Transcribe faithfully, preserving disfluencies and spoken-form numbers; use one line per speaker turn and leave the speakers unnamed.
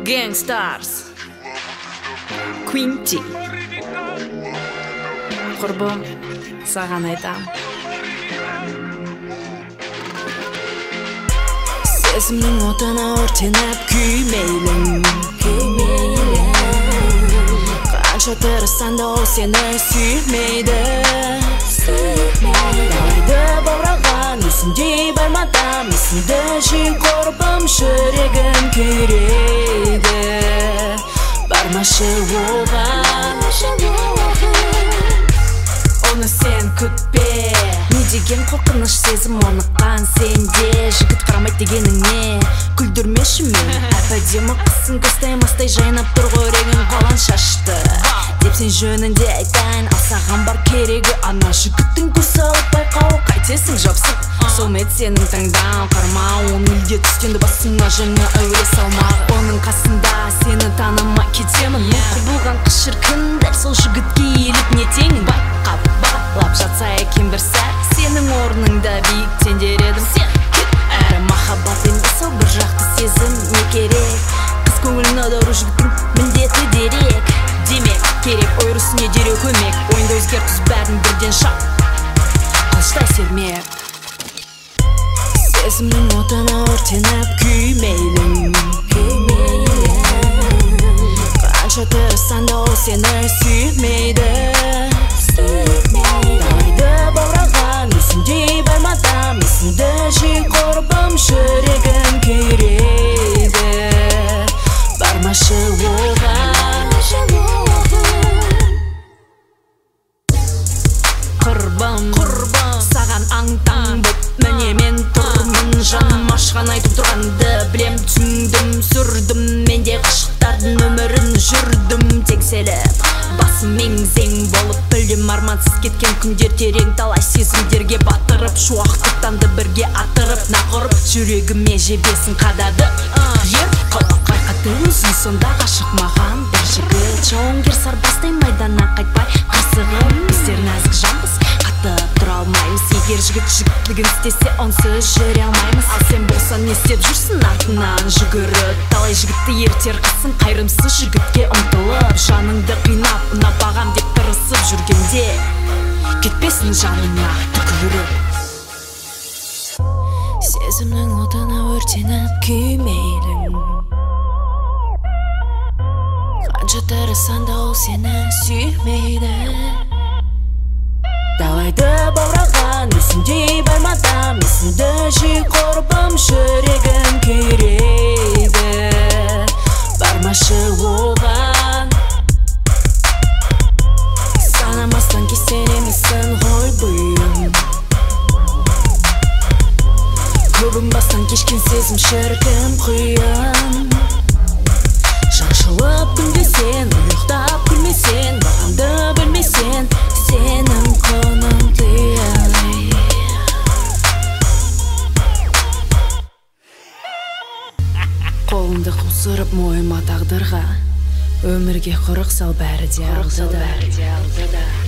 Gangstars Quinty Құрбым, саған айтам. Сезімнің отына өртеніп күймейлің, қанша тырыссаң да ол сені сүймейді. Далайды баураған есіңдей бармадам, есіңді жи құрбым, жүрегім күйрейді. Бармашы оған, оны сен күтпе. Не деген қорқыныш сезім орныққан сенде. Жігіт қарамайды дегеніңе күлдірмеші мен. Әп-әдемі қысың көзтай мастай жайнап тұр ғой реңін қалан шашты деп сен жөнінде айтайын. Ал саған бар керегі ана жігіттің көз салып байқауы. Қайтесің жапсып сол мет сенің таңдау. Қарма оны үйде түстенді басыңа жаңа әуре салмағы. Оның қасында сені танымай кетемін. Құбылған қыз шіркін дәл сол жігітке еліп не теңін. Байқап бағалап жатса екен бір сәт сенің орныңда биіктендер едім. Сен кет әрі махаббат емес ол бір жақты сезім не керек. Қыз көңілін аудару жігіттің міндеті дерек. Демек керек ой үрісіне дереу көмек. Ойында өзгертіс бәрін бірден шап қылыштай сермеп. Сезімнің отына өртеніп күймейлің, қанша тырыссаң да ол сені сүймейді. Далайды баураған есіңдей бармадам, есіңді жи құрбым, жүрегім күйрейді. Бармашы оған, құрбым, саған аң-таң боп міне мен тұрмын. Жаным ашқан айтып тұрғанды білем, түсіндім, сүрдім. Менде ғашықтардың өмірін жүрдім теңселіп. Басым мең-зең болып білдім, армансыз кеткен күндер терең. Талай сезімдерге батырып, шуақтықтанды бірге атырып. Нақұрып жүрегіме жебесін қадады. Ер қылық қайқаты өзің сонда ғашық маған бір жігіт. Жауынгер сарбастай майданнан қайтпай қырсығып. Біздер нәзік жанбыз, қатып тұра алмаймыз. Егер жігіт жігітлігін істесе онсыз жүре алмаймыз. Ал сен болсан не істеп жүрсің артынан жүгіріп. Талай жігітті ертер қысың қайрымсыз жігітке ұмтылып. Жаныңды қинап ұнап деп тырысып жүргенде кетпесін жаныңа түкіріп. Сезімнің отына өртеніп күймейлің, қанша тырыссаң да ол сені сүймейді. Далайды баураған есіңдей бармадам, есіңді жи құрбым, жүрегім күйрейді. Бармашы оған, санамастан кесер емессің ғой бұйым. Көбің бастан кешкен сезім шіркін құйын. Шашылып күнде сен, ұйықтап күлмесен, бағамды білмесен, сенің құның тыялай. Қолыңды қусырып мойыма тағдырға, өмірге құрық сал бәрі де алды да.